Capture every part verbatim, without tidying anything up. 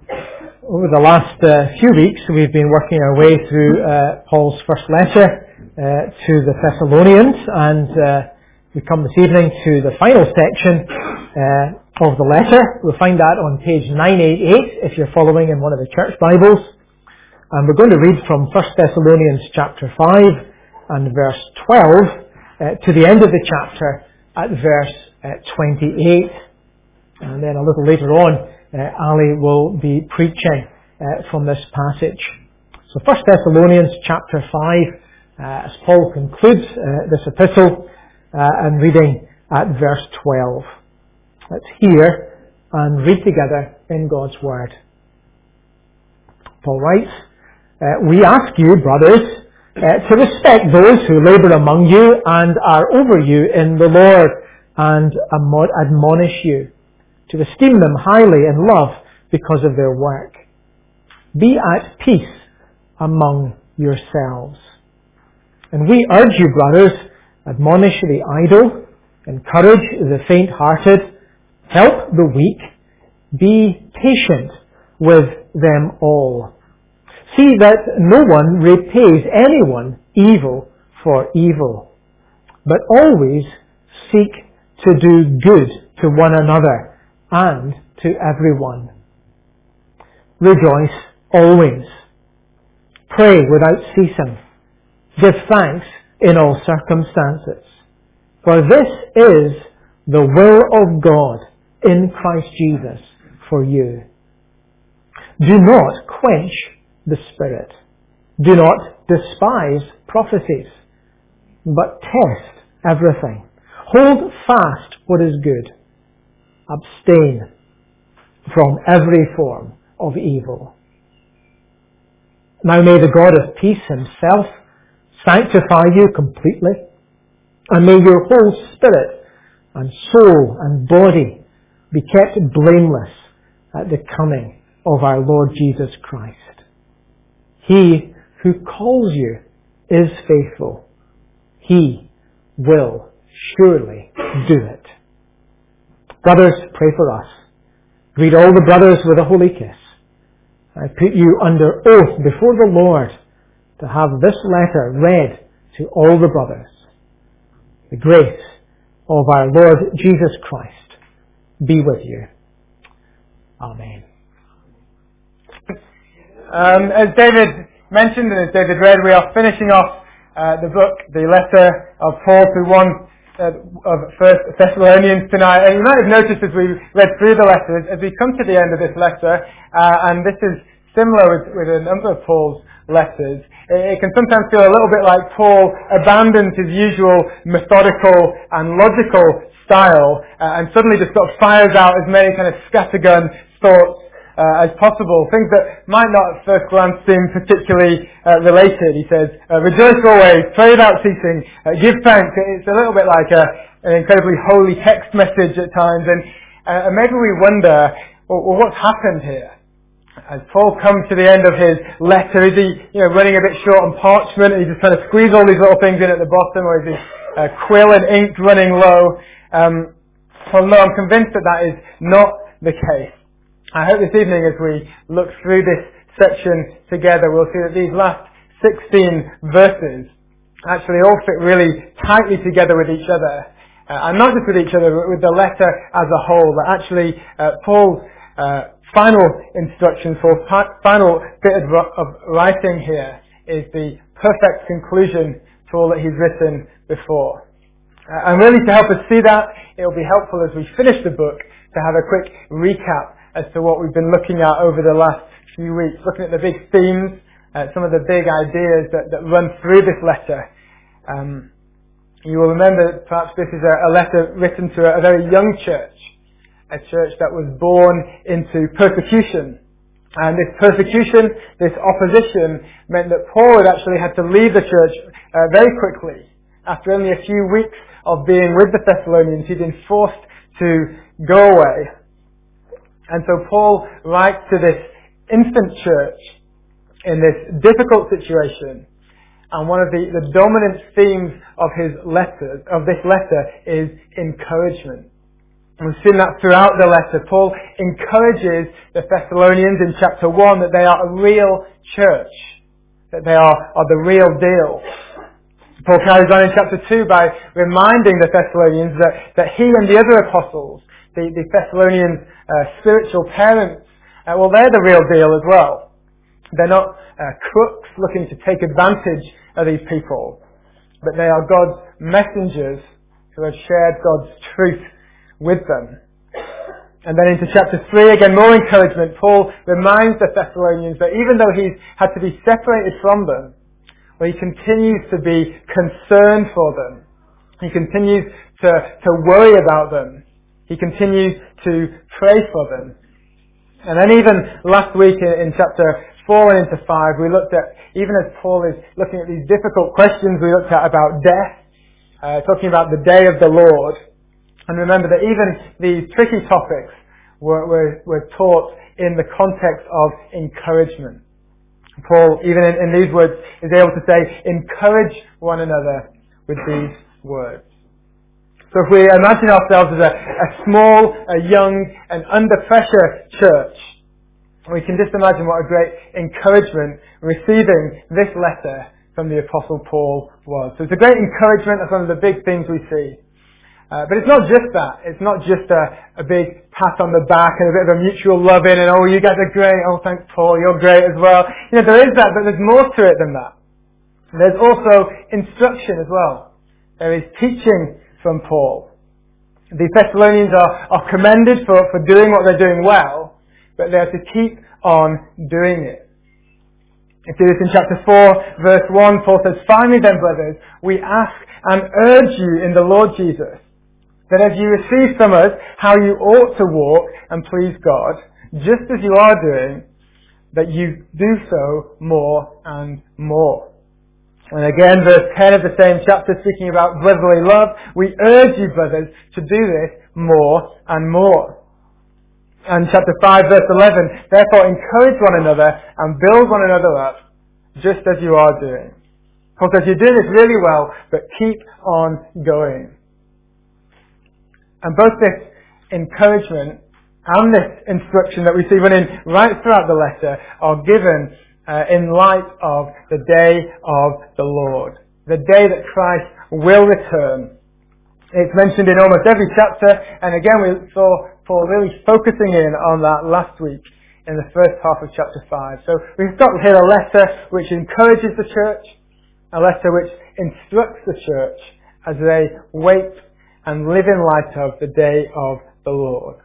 Over the last uh, few weeks, we've been working our way through uh, Paul's first letter uh, to the Thessalonians, and uh, we come this evening to the final section uh, of the letter. We'll find that on page nine eighty-eight if you're following in one of the church Bibles. And we're going to read from First Thessalonians chapter five and verse twelve uh, to the end of the chapter at verse uh, twenty-eight. And then a little later on, Uh, Ali will be preaching uh, from this passage. So First Thessalonians chapter five, uh, as Paul concludes uh, this epistle, uh, and reading at verse twelve. Let's hear and read together in God's Word. Paul writes, uh, "We ask you, brothers, uh, to respect those who labour among you and are over you in the Lord and admonish you, to esteem them highly in love because of their work. Be at peace among yourselves. And we urge you, brothers, admonish the idle, encourage the faint-hearted, help the weak, be patient with them all. See that no one repays anyone evil for evil, but always seek to do good to one another and to everyone. Rejoice always. Pray without ceasing. Give thanks in all circumstances. For this is the will of God in Christ Jesus for you. Do not quench the Spirit. Do not despise prophecies, but test everything. Hold fast what is good. Abstain from every form of evil. Now may the God of peace himself sanctify you completely, and may your whole spirit and soul and body be kept blameless at the coming of our Lord Jesus Christ. He who calls you is faithful. He will surely do it. Brothers, pray for us. Greet all the brothers with a holy kiss. I put you under oath before the Lord to have this letter read to all the brothers. The grace of our Lord Jesus Christ be with you. Amen. Um, as David mentioned and as David read, we are finishing off uh, the book, the letter of Paul to one Uh, of First Thessalonians tonight. And you might have noticed as we read through the letters, as we come to the end of this letter, uh, and this is similar with, with a number of Paul's letters, it, it can sometimes feel a little bit like Paul abandons his usual methodical and logical style uh, and suddenly just sort of fires out as many kind of scattergun thoughts Uh, as possible, things that might not at first glance seem particularly uh, related. He says, uh, rejoice always, pray without ceasing, uh, give thanks. It's a little bit like a, an incredibly holy text message at times, and, uh, and maybe we wonder, well, well, what's happened here? As Paul comes to the end of his letter, is he you know, running a bit short on parchment, and he's just trying to squeeze all these little things in at the bottom, or is his uh, quill and ink running low? Um, well, no, I'm convinced that that is not the case. I hope this evening as we look through this section together, we'll see that these last sixteen verses actually all fit really tightly together with each other. Uh, and not just with each other, but with the letter as a whole. That actually uh, Paul's uh, final instructions, Paul's final bit of, of writing here is the perfect conclusion to all that he's written before. Uh, and really to help us see that, it will be helpful as we finish the book to have a quick recap as to what we've been looking at over the last few weeks, looking at the big themes, uh, some of the big ideas that, that run through this letter. Um, you will remember that perhaps this is a, a letter written to a, a very young church, a church that was born into persecution. And this persecution, this opposition, meant that Paul had actually had to leave the church uh, very quickly. After only a few weeks of being with the Thessalonians, he'd been forced to go away. And so Paul writes to this infant church in this difficult situation. And one of the, the dominant themes of his letters, of this letter, is encouragement. And we've seen that throughout the letter. Paul encourages the Thessalonians in chapter one that they are a real church, that they are, are the real deal. Paul carries on in chapter two by reminding the Thessalonians that, that he and the other apostles, the, the Thessalonians' uh, spiritual parents, uh, well, they're the real deal as well. They're not uh, crooks looking to take advantage of these people, but they are God's messengers who have shared God's truth with them. And then into chapter three, again, more encouragement. Paul reminds the Thessalonians that even though he's had to be separated from them, well, he continues to be concerned for them. He continues to, to worry about them. He continues to pray for them. And then even last week in, in chapter four and into five, we looked at, even as Paul is looking at these difficult questions we looked at about death, uh, talking about the day of the Lord. And remember that even these tricky topics were, were, were taught in the context of encouragement. Paul, even in, in these words, is able to say, encourage one another with these words. So if we imagine ourselves as a, a small, a young, and under pressure church, we can just imagine what a great encouragement receiving this letter from the Apostle Paul was. So it's a great encouragement. That's one of the big things we see. Uh, but it's not just that. It's not just a, a big pat on the back and a bit of a mutual loving and, oh, you guys are great. Oh, thanks, Paul. You're great as well. You know, there is that, but there's more to it than that. There's also instruction as well. There is teaching from Paul. The Thessalonians are, are commended for, for doing what they're doing well, but they are to keep on doing it. You see this in chapter four, verse one. Paul says, finally then, brothers, we ask and urge you in the Lord Jesus, that as you receive from us how you ought to walk and please God, just as you are doing, that you do so more and more. And again, verse ten of the same chapter, speaking about brotherly love, we urge you, brothers, to do this more and more. And chapter five, verse eleven, therefore encourage one another and build one another up, just as you are doing. Paul says, you're doing this really well, but keep on going. And both this encouragement and this instruction that we see running right throughout the letter are given uh, in light of the day of the Lord. The day that Christ will return. It's mentioned in almost every chapter, and again we saw Paul really focusing in on that last week in the first half of chapter five. So we've got here a letter which encourages the church, a letter which instructs the church as they wait and live in light of the day of the Lord.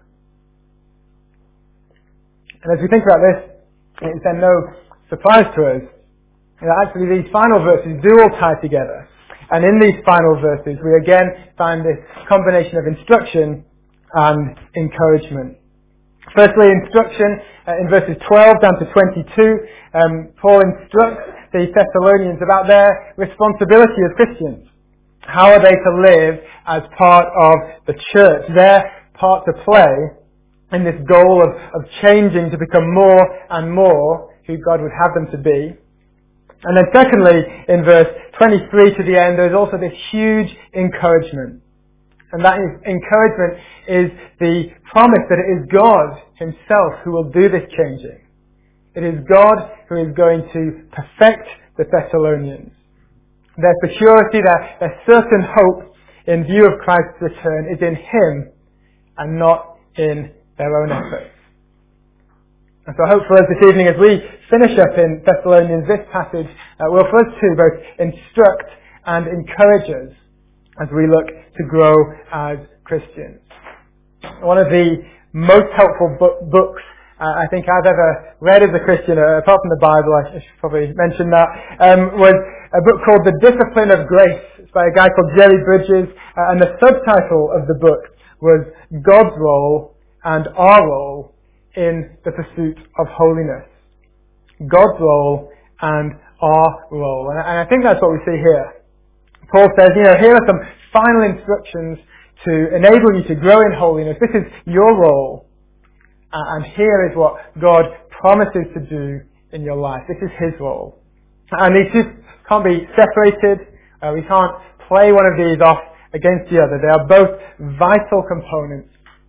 And as we think about this, it's then no surprise to us that actually these final verses do all tie together. And in these final verses, we again find this combination of instruction and encouragement. Firstly, instruction uh, in verses twelve down to twenty-two, um, Paul instructs the Thessalonians about their responsibility as Christians. How are they to live as part of the church? Their part to play in this goal of, of changing to become more and more who God would have them to be. And then secondly, in verse twenty-three to the end, there's also this huge encouragement. And that is, encouragement is the promise that it is God Himself who will do this changing. It is God who is going to perfect the Thessalonians. Their security, their, their certain hope in view of Christ's return is in Him and not in their own efforts. And so I hope for us this evening as we finish up in Thessalonians, this passage uh, will for us too both instruct and encourage us as we look to grow as Christians. One of the most helpful book, books uh, I think I've ever read as a Christian, uh, apart from the Bible, I should probably mention that, um, was a book called The Discipline of Grace. It's by a guy called Jerry Bridges, uh, and the subtitle of the book was God's Role and Our Role in the Pursuit of Holiness. God's role and our role. And, and I think that's what we see here. Paul says, you know, here are some final instructions to enable you to grow in holiness. This is your role. Uh, and here is what God promises to do in your life. This is His role. And these two can't be separated. Uh, we can't play one of these off against the other. They are both vital components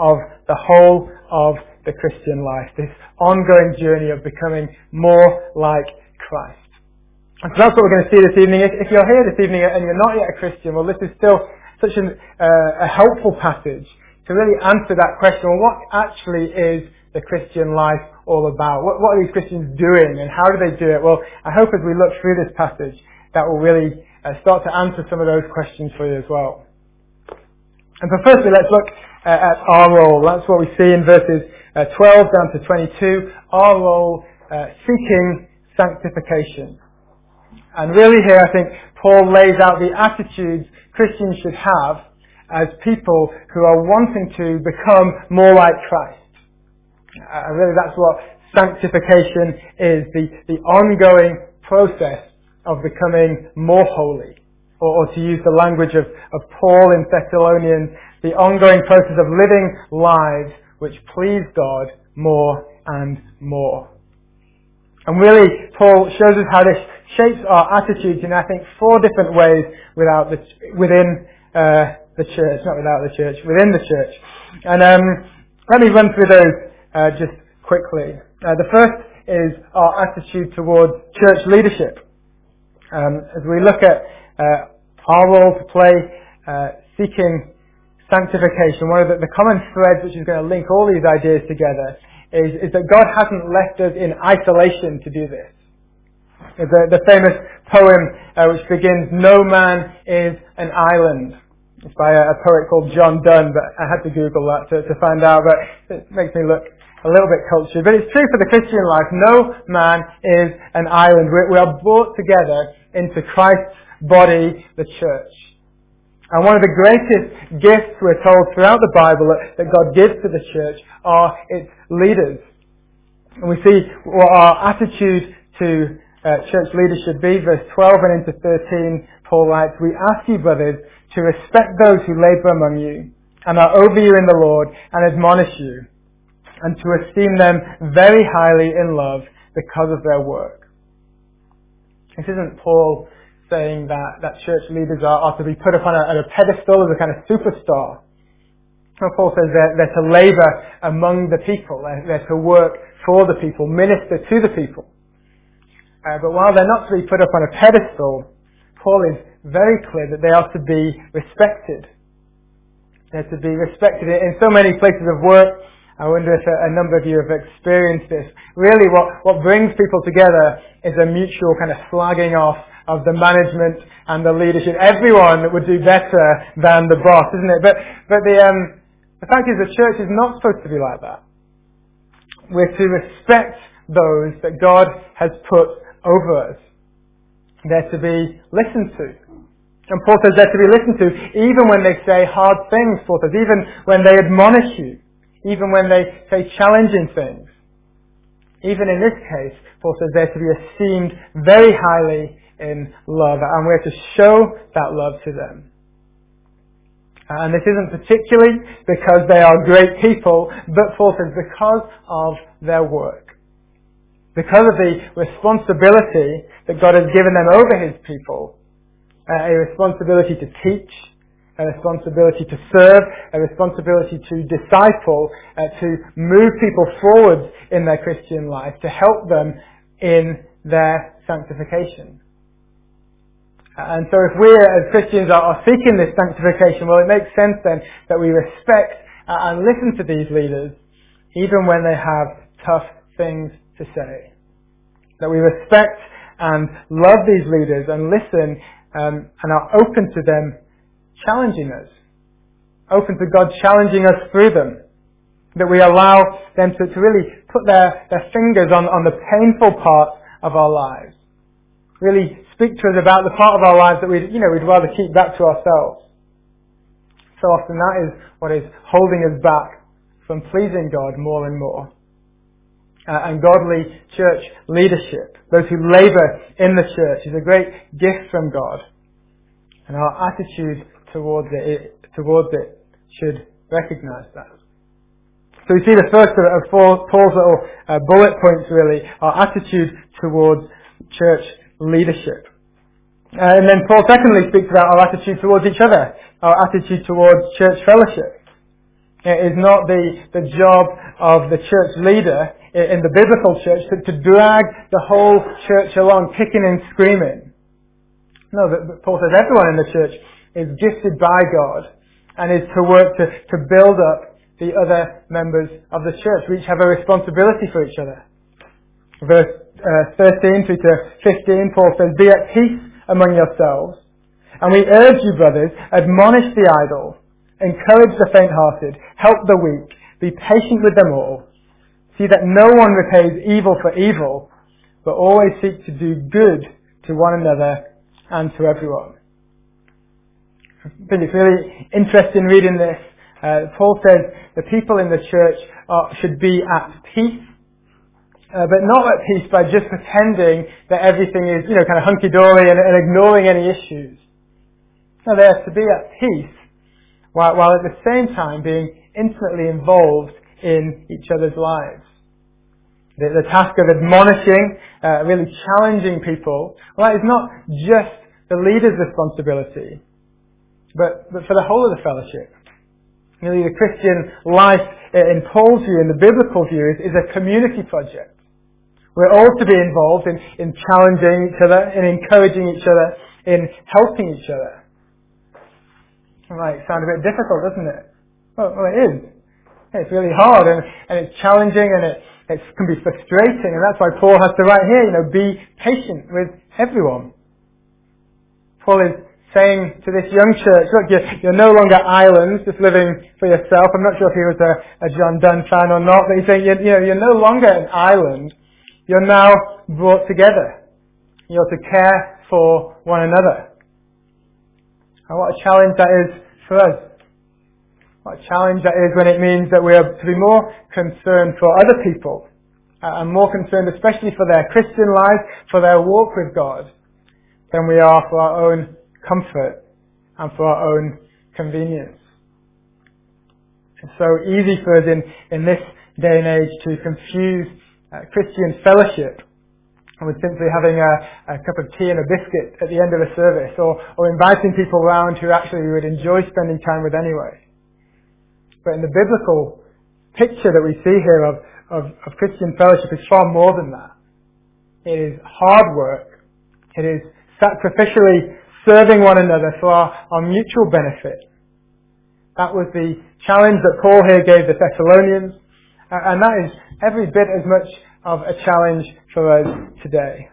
of the whole of the Christian life, this ongoing journey of becoming more like Christ. And so that's what we're going to see this evening. If, if you're here this evening and you're not yet a Christian, well, this is still such an, uh, a helpful passage to really answer that question. Well, what actually is the Christian life all about? What, what are these Christians doing and how do they do it? Well, I hope as we look through this passage, that will really uh, start to answer some of those questions for you as well. And so firstly, let's look uh, at our role. That's what we see in verses uh, twelve down to twenty-two. Our role, uh, seeking sanctification. And really here, I think Paul lays out the attitudes Christians should have as people who are wanting to become more like Christ. And really that's what sanctification is, the, the ongoing process of becoming more holy. Or, or to use the language of, of Paul in Thessalonians, the ongoing process of living lives which please God more and more. And really, Paul shows us how this shapes our attitudes in, I think, four different ways without the, within uh, the church, not without the church, within the church. And um, let me run through those uh, just quickly. Uh, the first is our attitude towards church leadership. Um, as we look at uh, our role to play, uh, seeking sanctification, one of the, the common threads which is going to link all these ideas together is, is that God hasn't left us in isolation to do this. The, the famous poem uh, which begins, "No man is an island." It's by a, a poet called John Donne, but I had to Google that to, to find out, but it makes me look a little bit cultured. But it's true for the Christian life. No man is an island. We, we are brought together into Christ's body, the church. And one of the greatest gifts we're told throughout the Bible that, that God gives to the church are its leaders. And we see what our attitude to uh, church leaders should be. Verse twelve and into thirteen, Paul writes, "We ask you, brothers, to respect those who labour among you and are over you in the Lord and admonish you, and to esteem them very highly in love because of their work." This isn't Paul saying that, that church leaders are, are to be put up on a, on a pedestal as a kind of superstar. No, Paul says they're, they're to labour among the people. They're, they're to work for the people, minister to the people. Uh, but while they're not to be put up on a pedestal, Paul is very clear that they are to be respected. They're to be respected in so many places of work. I wonder if a, a number of you have experienced this. Really what, what brings people together is a mutual kind of slagging off of the management and the leadership. Everyone would do better than the boss, isn't it? But, but the, um, the fact is the church is not supposed to be like that. We're to respect those that God has put over us. They're to be listened to. And Paul says they're to be listened to even when they say hard things, Paul says, even when they admonish you, even when they say challenging things. Even in this case, Paul says they're to be esteemed very highly in love, and we're to show that love to them. And this isn't particularly because they are great people, but Paul says because of their work. Because of the responsibility that God has given them over His people. Uh, a responsibility to teach, a responsibility to serve, a responsibility to disciple, uh, to move people forward in their Christian life, to help them in their sanctification. And so if we as Christians are, are seeking this sanctification, well, it makes sense then that we respect and listen to these leaders, even when they have tough things to say. That we respect and love these leaders and listen um, and are open to them challenging us. Open to God challenging us through them. That we allow them to, to really put their, their fingers on, on the painful parts of our lives. Really speak to us about the part of our lives that we'd, you know, we'd rather keep that to ourselves. So often that is what is holding us back from pleasing God more and more. Uh, and godly church leadership, those who labour in the church, is a great gift from God. And our attitude towards it, it, towards it should recognise that. So we see the first of, of Paul's little uh, bullet points really, our attitude towards church leadership. Uh, and then Paul secondly speaks about our attitude towards each other, our attitude towards church fellowship. It is not the, the job of the church leader in the biblical church to, to drag the whole church along, kicking and screaming. No, but Paul says everyone in the church is gifted by God and is to work to, to build up the other members of the church. We each have a responsibility for each other. Verse uh, thirteen through to fifteen, Paul says, "Be at peace among yourselves. And we urge you, brothers, admonish the idle, encourage the faint-hearted, help the weak, be patient with them all. See that no one repays evil for evil, but always seek to do good to one another and to everyone." I think it's really interesting reading this. Uh, Paul says the people in the church are, should be at peace, uh, but not at peace by just pretending that everything is, you know, kind of hunky-dory and, and ignoring any issues. No, they are to be at peace while, while at the same time being intimately involved in each other's lives. The, the task of admonishing, uh, really challenging people, well, that is not just the leader's responsibility, but, but for the whole of the fellowship. Really, the Christian life in Paul's view, in the biblical view, is, is a community project. We're all to be involved in, in challenging each other, in encouraging each other, in helping each other. It might sound a bit difficult, doesn't it? Well, well it is. It's really hard, and, and it's challenging, and it, it can be frustrating, and that's why Paul has to write here, you know, be patient with everyone. Paul is saying to this young church, look, you're, you're no longer islands, just living for yourself. I'm not sure if he was a, a John Donne fan or not, but he's saying, you're, you know, you're no longer an island. You're now brought together. You're to care for one another. And what a challenge that is for us. What a challenge that is when it means that we are to be more concerned for other people, uh, and more concerned especially for their Christian lives, for their walk with God, than we are for our own comfort and for our own convenience. It's so easy for us in, in this day and age to confuse uh, Christian fellowship with simply having a, a cup of tea and a biscuit at the end of a service, or, or inviting people around who actually we would enjoy spending time with anyway. But in the biblical picture that we see here of, of, of Christian fellowship is far more than that. It is hard work. It is sacrificially serving one another for our, our mutual benefit. That was the challenge that Paul here gave the Thessalonians, and that is every bit as much of a challenge for us today.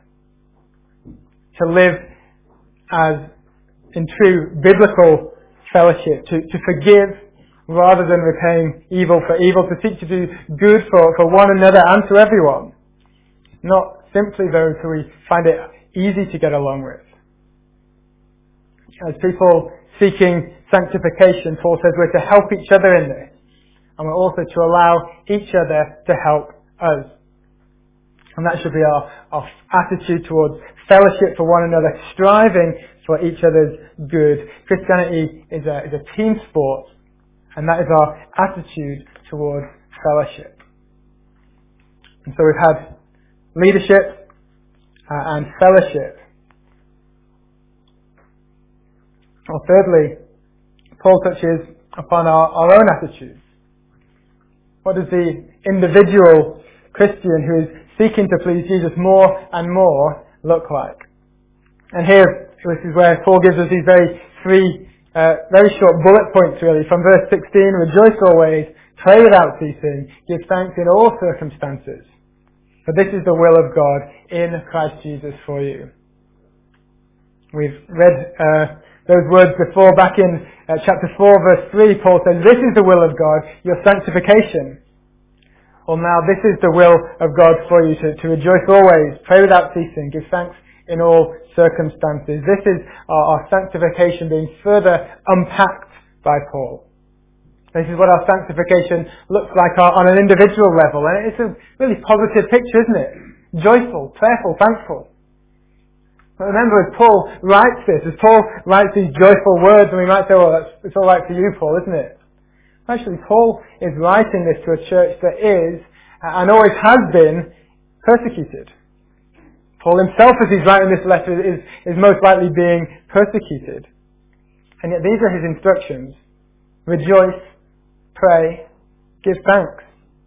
To live as in true biblical fellowship, to, to forgive rather than repaying evil for evil, to seek to do good for, for one another and to everyone. Not simply those who we find it easy to get along with. As people seeking sanctification, Paul says we're to help each other in this. And we're also to allow each other to help us. And that should be our, our attitude towards fellowship for one another, striving for each other's good. Christianity is a, is a team sport, and that is our attitude towards fellowship. And so we've had leadership uh, and fellowship. Well, thirdly, Paul touches upon our, our own attitudes. What does the individual Christian who is seeking to please Jesus more and more look like? And here, this is where Paul gives us these very three, uh, very short bullet points really. From verse sixteen, rejoice always, pray without ceasing, give thanks in all circumstances. For this is the will of God in Christ Jesus for you. We've read uh, those words before, back in uh, chapter four, verse three, Paul says, this is the will of God, your sanctification. Well, now this is the will of God for you, to, to rejoice always, pray without ceasing, give thanks in all circumstances. This is our, our sanctification being further unpacked by Paul. This is what our sanctification looks like on an individual level. And it's a really positive picture, isn't it? Joyful, prayerful, thankful. But remember, as Paul writes this, as Paul writes these joyful words, and we might say, well, that's, it's all right for you, Paul, isn't it? Actually, Paul is writing this to a church that is, and always has been, persecuted. Paul himself, as he's writing this letter, is, is most likely being persecuted. And yet these are his instructions. Rejoice, pray, give thanks.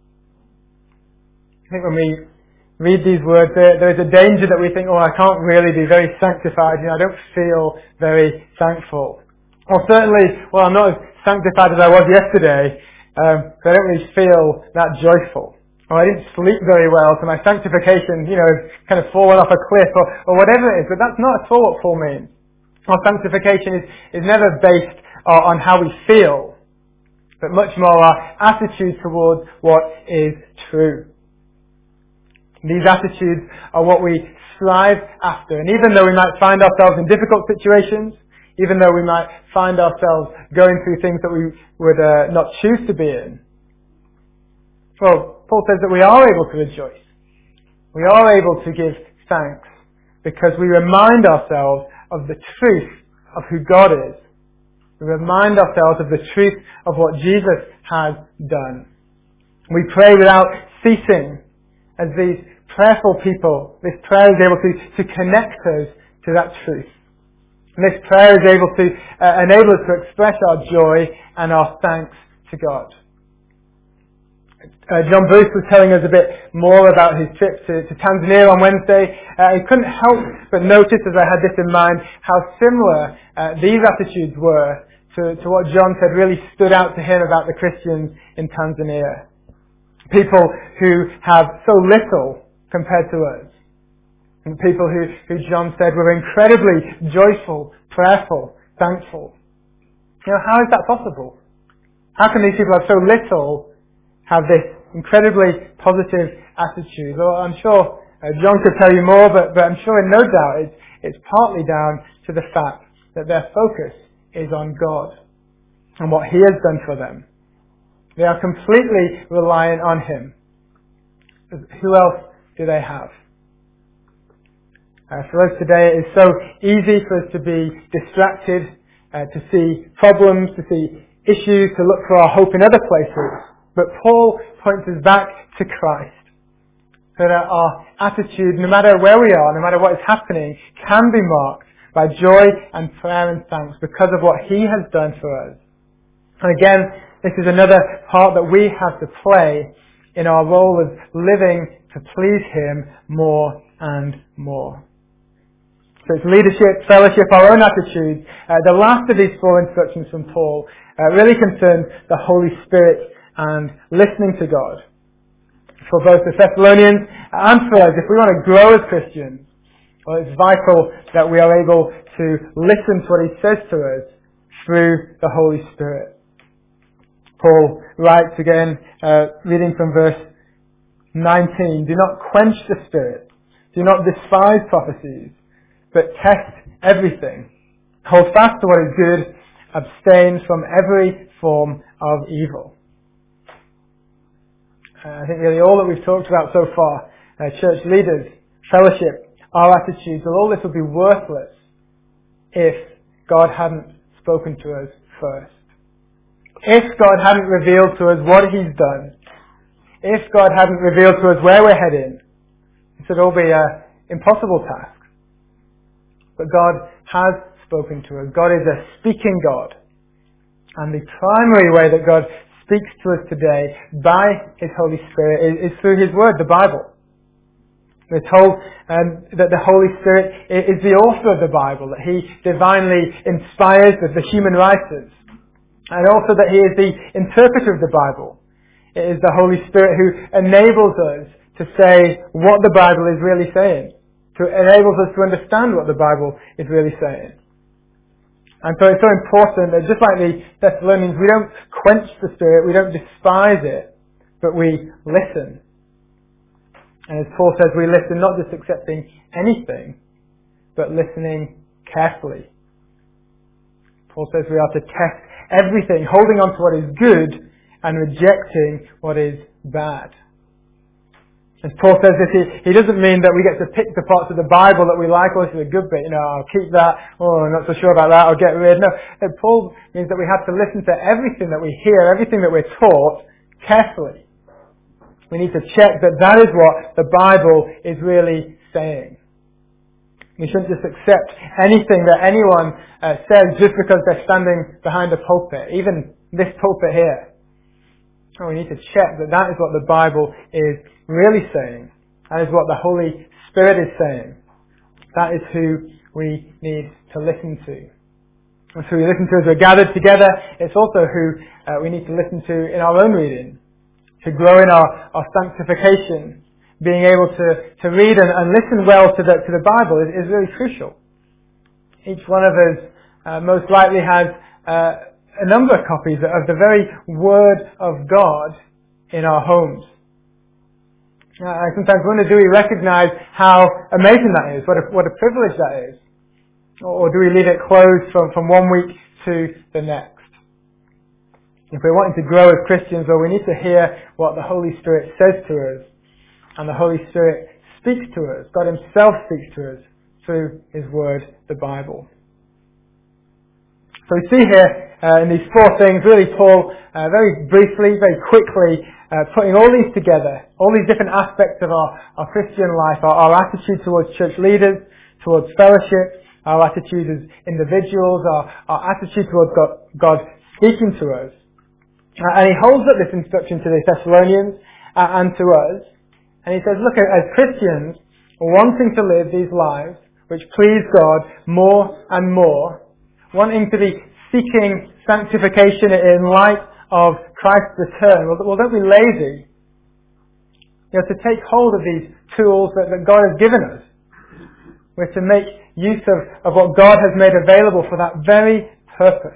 I think when we read these words, there, there is a danger that we think, oh, I can't really be very sanctified. You know, I don't feel very thankful. Or certainly, well, I'm not as sanctified as I was yesterday, um, so I don't really feel that joyful. Or I didn't sleep very well, so my sanctification, you know, has kind of fallen off a cliff, or, or whatever it is. But that's not at all what Paul means. Our sanctification is, is never based uh, on how we feel, but much more our attitude towards what is true. These attitudes are what we strive after. And even though we might find ourselves in difficult situations, even though we might find ourselves going through things that we would uh, not choose to be in, well, Paul says that we are able to rejoice. We are able to give thanks because we remind ourselves of the truth of who God is. We remind ourselves of the truth of what Jesus has done. We pray without ceasing as these prayerful people. This prayer is able to, to connect us to that truth. And this prayer is able to uh, enable us to express our joy and our thanks to God. Uh, John Bruce was telling us a bit more about his trip to, to Tanzania on Wednesday. Uh, he couldn't help but notice, as I had this in mind, how similar uh, these attitudes were to, to what John said really stood out to him about the Christians in Tanzania. People who have so little compared to us. And people who, who John said were incredibly joyful, prayerful, thankful. You know, how is that possible? How can these people have so little have this incredibly positive attitude? Well, I'm sure uh, John could tell you more, but, but I'm sure in no doubt it's, it's partly down to the fact that their focus is on God and what He has done for them. They are completely reliant on Him. Who else do they have? Uh, for us today, it is so easy for us to be distracted, uh, to see problems, to see issues, to look for our hope in other places. But Paul points us back to Christ, so that our attitude, no matter where we are, no matter what is happening, can be marked by joy and prayer and thanks because of what He has done for us. And again, this is another part that we have to play in our role of living to please Him more and more. So it's leadership, fellowship, our own attitudes. Uh, the last of these four instructions from Paul uh, really concerns the Holy Spirit and listening to God. For both the Thessalonians and for us, if we want to grow as Christians, well, it's vital that we are able to listen to what He says to us through the Holy Spirit. Paul writes again, uh, reading from verse nineteen, "Do not quench the Spirit. Do not despise prophecies, but test everything. Hold fast to what is good. Abstain from every form of evil." Uh, I think really all that we've talked about so far, uh, church leaders, fellowship, our attitudes, well, all this would be worthless if God hadn't spoken to us first. If God hadn't revealed to us what He's done, if God hadn't revealed to us where we're heading, this would all be an impossible task. But God has spoken to us. God is a speaking God. And the primary way that God speaks to us today by His Holy Spirit is, is through His Word, the Bible. We're told um, that the Holy Spirit is the author of the Bible, that He divinely inspires the, the human writers, and also that He is the interpreter of the Bible. It is the Holy Spirit who enables us to say what the Bible is really saying, to enables us to understand what the Bible is really saying. And so it's so important that just like the Thessalonians, we don't quench the Spirit, we don't despise it, but we listen. And as Paul says, we listen not just accepting anything, but listening carefully. Paul says we are to test everything, holding on to what is good and rejecting what is bad. As Paul says this, he, he doesn't mean that we get to pick the parts of the Bible that we like. Oh, this is a good bit, you know, I'll keep that. Oh, I'm not so sure about that, I'll get rid. No, no, Paul means that we have to listen to everything that we hear, everything that we're taught, carefully. We need to check that that is what the Bible is really saying. We shouldn't just accept anything that anyone uh, says just because they're standing behind a pulpit, even this pulpit here. And we need to check that that is what the Bible is really saying. That is what the Holy Spirit is saying. That is who we need to listen to. It's who we listen to as we're gathered together. It's also who uh, we need to listen to in our own reading. To grow in our, our sanctification. Being able to, to read and, and listen well to the, to the Bible is, is really crucial. Each one of us uh, most likely has uh, a number of copies of the very Word of God in our homes. Uh, I sometimes wonder, do we recognize how amazing that is? What a, what a privilege that is? Or, or do we leave it closed from, from one week to the next? If we're wanting to grow as Christians, well, we need to hear what the Holy Spirit says to us. And the Holy Spirit speaks to us. God Himself speaks to us through His Word, the Bible. So we see here uh, in these four things, really Paul, uh, very briefly, very quickly, uh, putting all these together, all these different aspects of our, our Christian life, our, our attitude towards church leaders, towards fellowship, our attitude as individuals, our, our attitude towards God, God speaking to us. Uh, and he holds up this instruction to the Thessalonians uh, and to us. And he says, look, as Christians, wanting to live these lives which please God more and more, wanting to be seeking sanctification in light of Christ's return, well, well don't be lazy. You know, to take hold of these tools that, that God has given us. We're to make use of, of what God has made available for that very purpose.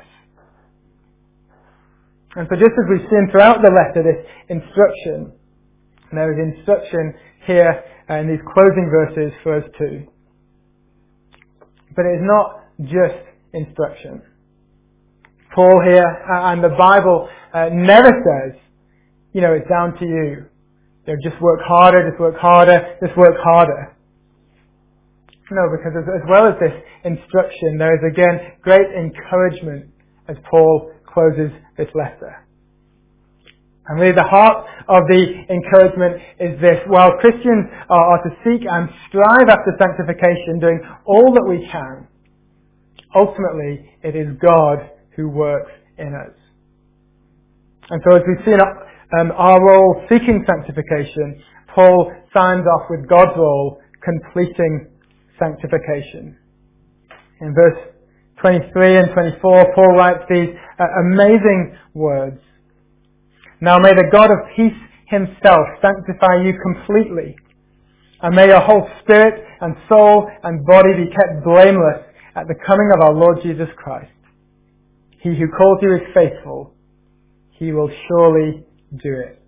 And so just as we've seen throughout the letter, this instruction, there is instruction here uh, in these closing verses for us too. But it is not just instruction. Paul here uh, and the Bible uh, never says, you know, it's down to you. You know, just work harder, just work harder, just work harder. No, because as, as well as this instruction, there is again great encouragement as Paul closes this letter. And really the heart of the encouragement is this: while Christians are, are to seek and strive after sanctification, doing all that we can, ultimately it is God who works in us. And so as we've seen um, our role seeking sanctification, Paul signs off with God's role completing sanctification. In verse twenty-three and twenty-four, Paul writes these uh, amazing words. Now may the God of peace Himself sanctify you completely, and may your whole spirit and soul and body be kept blameless at the coming of our Lord Jesus Christ. He who calls you is faithful. He will surely do it.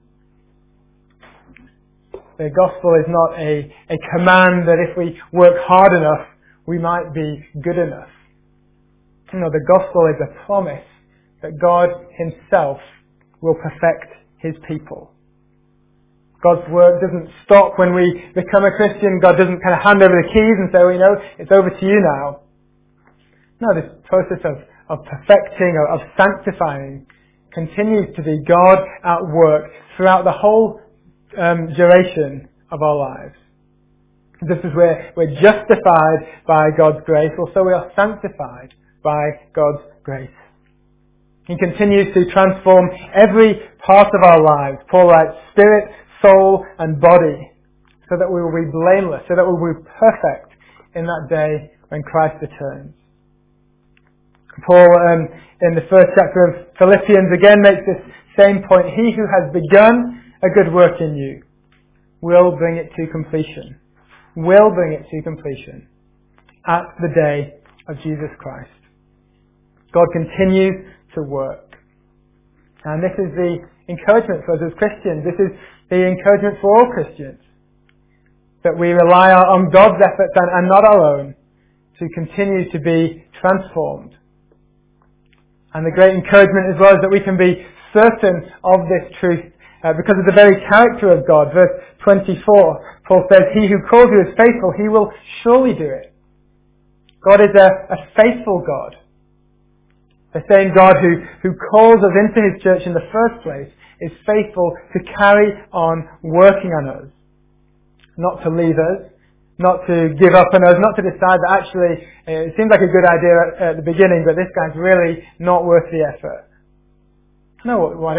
The gospel is not a, a command that if we work hard enough, we might be good enough. No, the gospel is a promise that God Himself will perfect His people. God's work doesn't stop when we become a Christian. God doesn't kind of hand over the keys and say, well, you know, it's over to you now. No, this process of, of perfecting, of, of sanctifying continues to be God at work throughout the whole um, duration of our lives. Just as we're, we're justified by God's grace, also we are sanctified by God's grace. He continues to transform every part of our lives. Paul writes, spirit, soul, and body, so that we will be blameless, so that we will be perfect in that day when Christ returns. Paul, um, in the first chapter of Philippians, again makes this same point. He who has begun a good work in you will bring it to completion. Will bring it to completion at the day of Jesus Christ. God continues to work. And this is the encouragement for us as Christians. This is the encouragement for all Christians. That we rely on God's efforts and, and not our own to continue to be transformed. And the great encouragement as well is that we can be certain of this truth uh, because of the very character of God. Verse twenty-four, Paul says, He who calls you is faithful, He will surely do it. God is a, a faithful God. The same God who, who calls us into His church in the first place is faithful to carry on working on us. Not to leave us, not to give up on us, not to decide that actually uh, it seems like a good idea at, at the beginning, but this guy's really not worth the effort. No, whatever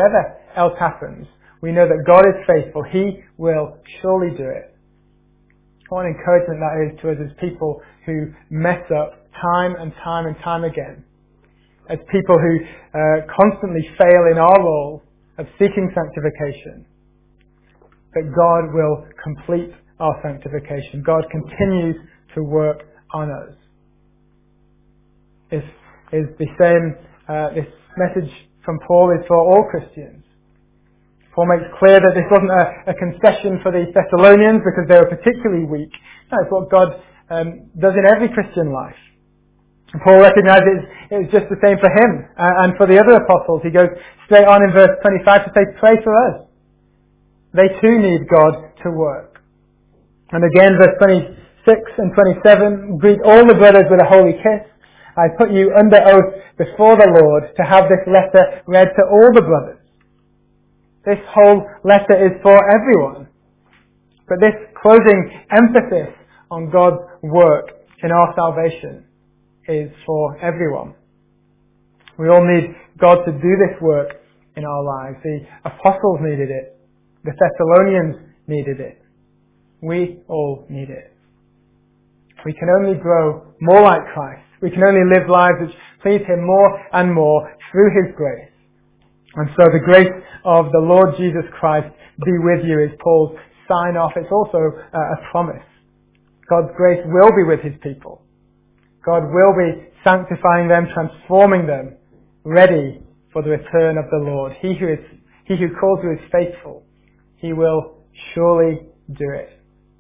else happens, we know that God is faithful. He will surely do it. What an encouragement that is to us as people who mess up time and time and time again. As people who uh, constantly fail in our role of seeking sanctification. That God will complete our sanctification. God continues to work on us. This is the same, uh, this message from Paul is for all Christians. Paul makes clear that this wasn't a, a concession for the Thessalonians because they were particularly weak. No, it's what God um, does in every Christian life. And Paul recognizes it was just the same for him uh, and for the other apostles. He goes straight on in verse twenty-five to say, pray for us. They too need God to work. And again, verse twenty-six and twenty-seven, greet all the brothers with a holy kiss. I put you under oath before the Lord to have this letter read to all the brothers. This whole letter is for everyone. But this closing emphasis on God's work in our salvation is for everyone. We all need God to do this work in our lives. The apostles needed it. The Thessalonians needed it. We all need it. We can only grow more like Christ. We can only live lives which please Him more and more through His grace. And so the grace of the Lord Jesus Christ be with you is Paul's sign off. It's also a promise. God's grace will be with His people. God will be sanctifying them, transforming them, ready for the return of the Lord. He who is, He who calls you is faithful. He will surely do it.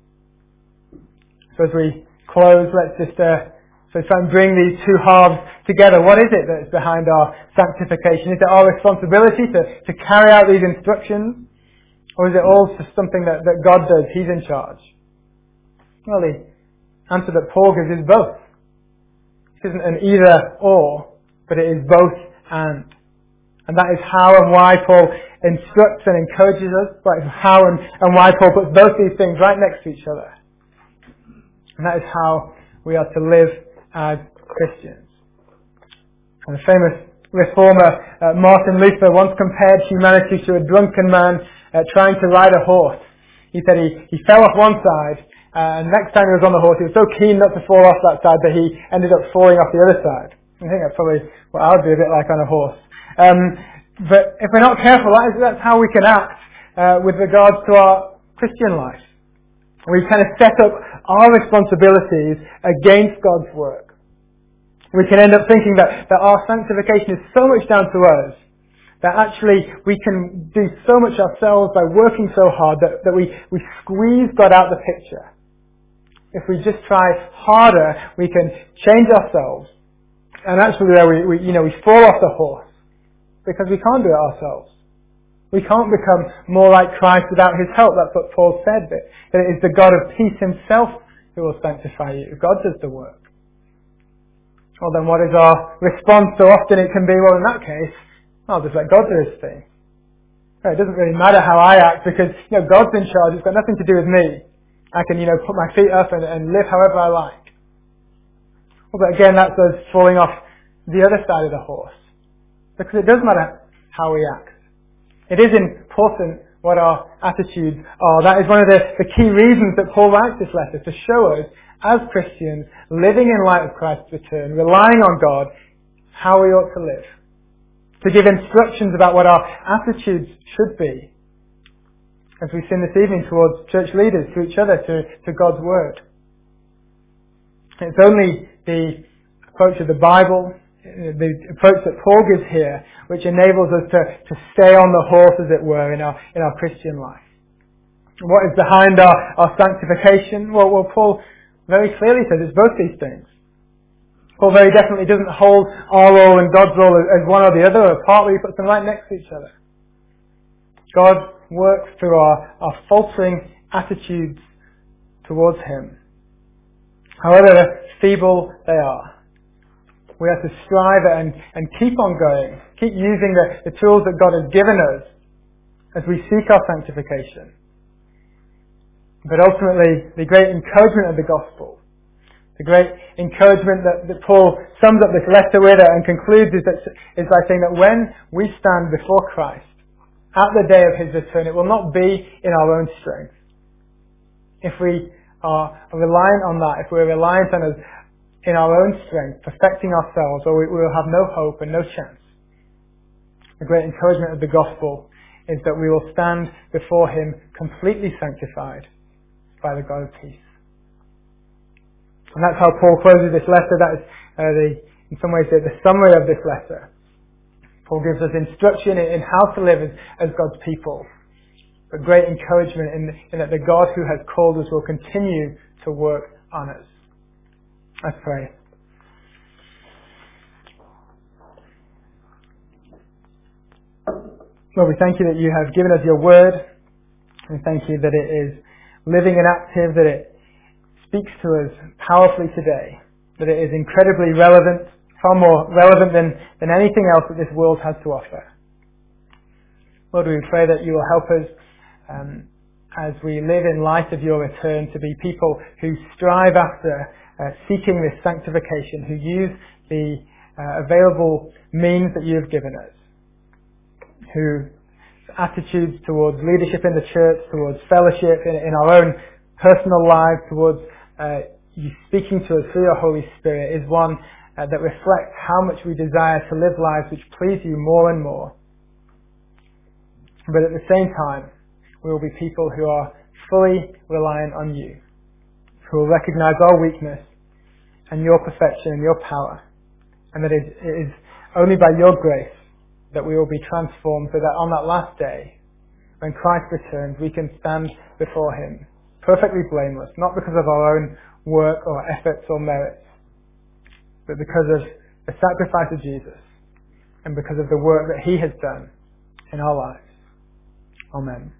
So as we close, let's just uh, so try and bring these two halves together. What is it that's behind our sanctification? Is it our responsibility to, to carry out these instructions? Or is it all just something that, that God does? He's in charge. Well, the answer that Paul gives is both. It isn't an either or, but it is both and. And that is how and why Paul instructs and encourages us. That is how and, and why Paul puts both these things right next to each other. And that is how we are to live as Christians. And the famous reformer uh, Martin Luther once compared humanity to a drunken man uh, trying to ride a horse. He said he, he fell off one side, uh, and next time he was on the horse, he was so keen not to fall off that side that he ended up falling off the other side. I think that's probably what I would be a bit like on a horse. Um, but if we're not careful, that is, that's how we can act uh, with regards to our Christian life. We kind of set up our responsibilities against God's work. We can end up thinking that, that our sanctification is so much down to us that actually we can do so much ourselves by working so hard that, that we, we squeeze God out the picture. If we just try harder, we can change ourselves. And actually there we, we, you know, we fall off the horse because we can't do it ourselves. We can't become more like Christ without His help. That's what Paul said, that, that it is the God of peace Himself who will sanctify you. God does the work. Well, then what is our response? So often it can be, well, in that case, I'll just let God do His thing. It doesn't really matter how I act because, you know, God's in charge. It's got nothing to do with me. I can, you know, put my feet up and, and live however I like. Well, but again, that's us falling off the other side of the horse. Because it does matter how we act. It is important what our attitudes are. That is one of the, the key reasons that Paul writes this letter, to show us, as Christians, living in light of Christ's return, relying on God, how we ought to live. To give instructions about what our attitudes should be, as we've seen this evening, towards church leaders, to each other, to, to God's Word. It's only the approach of the Bible, the approach that Paul gives here, which enables us to, to stay on the horse, as it were, in our in our Christian life. What is behind our, our sanctification? Well, well, Paul very clearly says it's both these things. Paul very definitely doesn't hold our role and God's role as one or the other, or apart, but he puts them right next to each other. God works through our, our faltering attitudes towards Him. However feeble they are. We have to strive and, and keep on going. Keep using the, the tools that God has given us as we seek our sanctification. But ultimately, the great encouragement of the gospel, the great encouragement that, that Paul sums up this letter with and concludes is, that, is by saying that when we stand before Christ, at the day of his return, it will not be in our own strength. If we are reliant on that, if we're reliant on us in our own strength, perfecting ourselves, well, we, we will have no hope and no chance. The great encouragement of the gospel is that we will stand before him completely sanctified by the God of peace. And that's how Paul closes this letter. That is, uh, the, in some ways, the, the summary of this letter. Paul gives us instruction in, in how to live as, as God's people. But great encouragement in, in that the God who has called us will continue to work on us. Let's pray. Lord, we thank you that you have given us your word. And thank you that it is living and active, that it speaks to us powerfully today, that it is incredibly relevant, far more relevant than, than anything else that this world has to offer. Lord, we pray that you will help us um, as we live in light of your return to be people who strive after uh, seeking this sanctification, who use the uh, available means that you have given us, who attitudes towards leadership in the church, towards fellowship in, in our own personal lives, towards uh, you speaking to us through your Holy Spirit is one uh, that reflects how much we desire to live lives which please you more and more. But at the same time, we will be people who are fully reliant on you, who will recognize our weakness and your perfection and your power, and that it is only by your grace that we will be transformed so that on that last day, when Christ returns, we can stand before him perfectly blameless, not because of our own work or efforts or merits, but because of the sacrifice of Jesus and because of the work that he has done in our lives. Amen.